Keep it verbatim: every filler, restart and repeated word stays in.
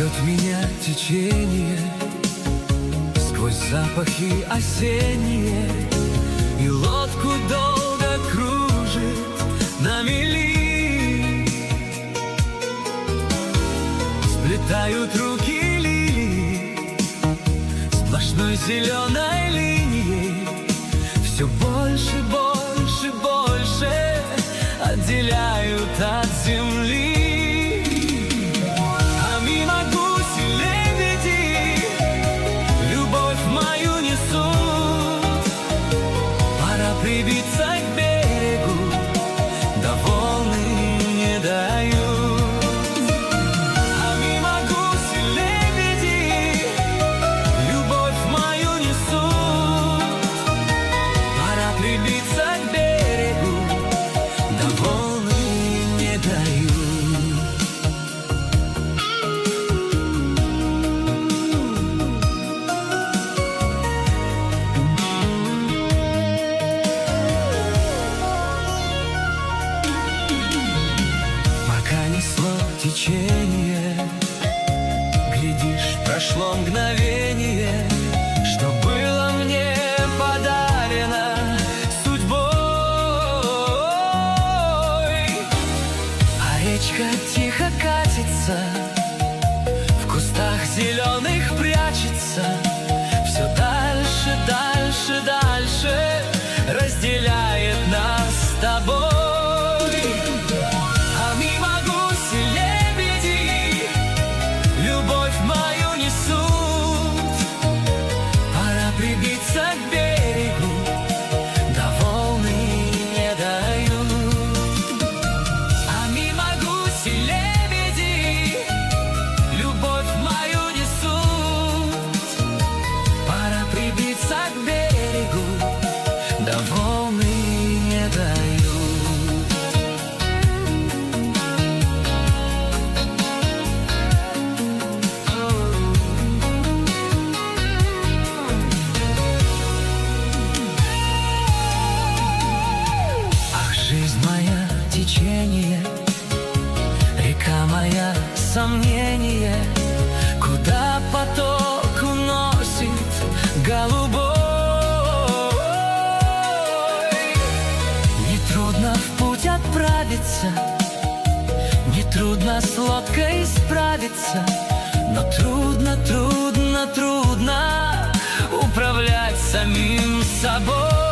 Ведет меня течение сквозь запахи осенние, и лодку долго кружит на мели. Сплетают руки лилии сплошной зеленой линией, все больше, больше, больше отделяют от земли. А мимо гуси лебеди любовь мою несут. Пора прибиться к берегу, да волны не дают. А мимо гуси лебеди любовь мою несут. Пора прибиться к берегу, да волны не дают. Течение, глядишь, прошло мгновение, что было мне подарено судьбой. А речка тихо катится, в кустах зеленых прячется, все дальше, дальше, дальше разделяет нас с тобой. Прибиться к берегу, да волны не дают. А мимо гуси лебеди любовь мою несут. Пора прибиться к берегу, да волны не дают. Течение, река моя сомнение, куда поток уносит голубой. Нетрудно в путь отправиться, нетрудно с лодкой справиться, но трудно, трудно, трудно управлять самим собой.